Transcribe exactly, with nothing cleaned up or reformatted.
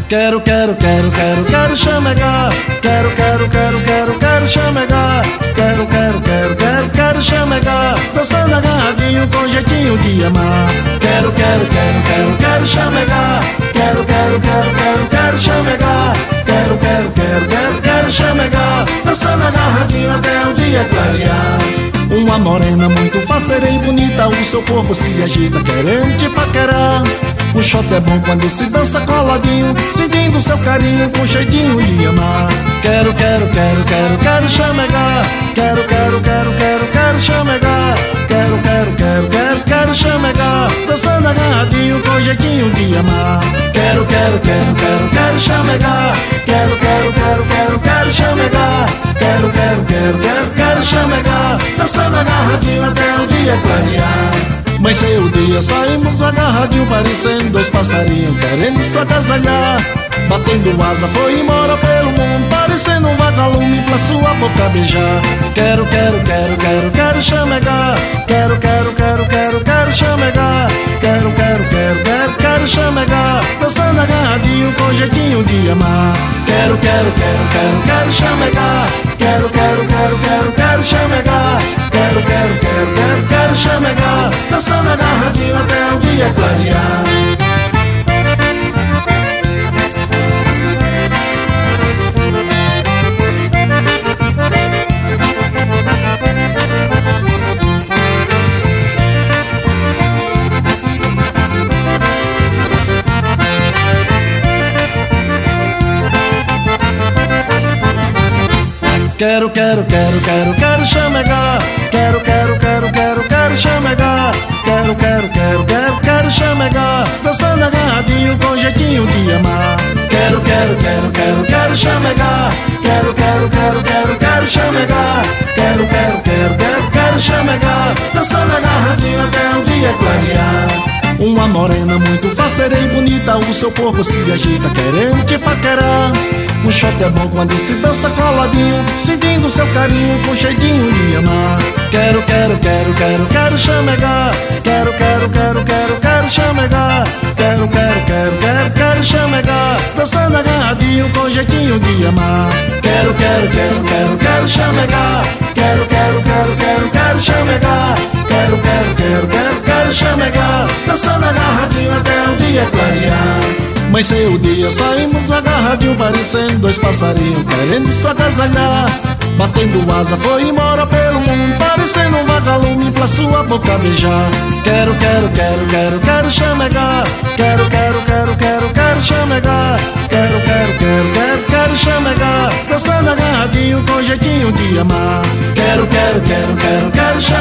Quero, quero, quero, quero, quero chamegar. Quero, quero, quero, quero, quero chamegar. Quero, quero, quero, quero, quero chamegar. Dançando agarradinho com jeitinho de amar. Quero, quero, quero, quero, quero chamegar. Quero, quero, quero, quero, quero chamegar. Quero, quero, quero, quero, quero chamegar. Dançando agarradinho até o dia clarear. Uma morena muito faceira e bonita, o seu corpo se agita querendo te paquerar. O shot é bom quando se dança coladinho, sentindo seu carinho com jeitinho de amar. Quero, quero, quero, quero, quero chamegar. Quero, quero, quero, quero, quero chamegar. Quero, quero, quero, quero, quero chamegar. Dançando agarradinho com jeitinho de amar. Quero, quero, quero, quero, quero chamegar. Quero, quero, quero, quero, quero chamegar. Quero, quero, quero, quero, quero chamegar. Dançando agarradinho até o dia clarear. Mas sei o dia, saímos agarradinho, parecendo dois passarinhos querendo se agasalhar. Batendo asa, foi embora pelo mundo, parecendo um vagalume pra sua boca beijar. Quero, quero, quero, quero, quero chamegar. Quero, quero, quero, quero, quero chamegar. Quero, quero, quero, quero, quero chamegar. Dançando agarradinho com jeitinho de amar. Quero, quero, quero, quero, quero chamegar. Quero, quero, quero, quero, quero chamegar. Quero, quero, quero, quero, quero chamegar. Dançando agarradinho até o dia clarear. Quero, quero, quero, quero, quero chamegar. Quero, quero, quero, quero, quero chamegar. Quero, quero, quero, quero, quero chamegar. Dançando agarradinho com jeitinho de amar. Quero, quero, quero, quero, quero chamegar. Quero, quero, quero, quero, quero chamegar. Quero, quero, quero, quero, quero chamegar. Dançando agarradinho até o dia clarear. Uma morena muito faceira e bonita, o seu corpo se agita querendo te paquerar. O shot é bom quando se dança coladinho, sentindo seu carinho com jeitinho de amar. Quero, quero, quero, quero, quero chamegar. Quero, quero, quero, quero, quero chamegar. Quero, quero, quero, quero, quero chamegar. Dançando agarradinho com jeitinho de amar. Quero, quero, quero, quero, quero chamegar. Quero, quero, quero, quero, quero chamegar. Quero, quero, quero, quero, quero chamegar. Dançando agarradinho até o dia clarear. Mas sei o dia, saímos agarradinho, parecendo dois passarinhos querendo se agasalhar. Batendo asa, foi embora pelo mundo, parecendo um vagalume pra sua boca beijar. Quero, quero, quero, quero, quero chamegar. Quero, quero, quero, quero, quero chamegar. Quero, quero, quero, quero, quero chamegar. Dançando agarradinho com jeitinho de amar. Quero, quero, quero, quero, quero chamegar.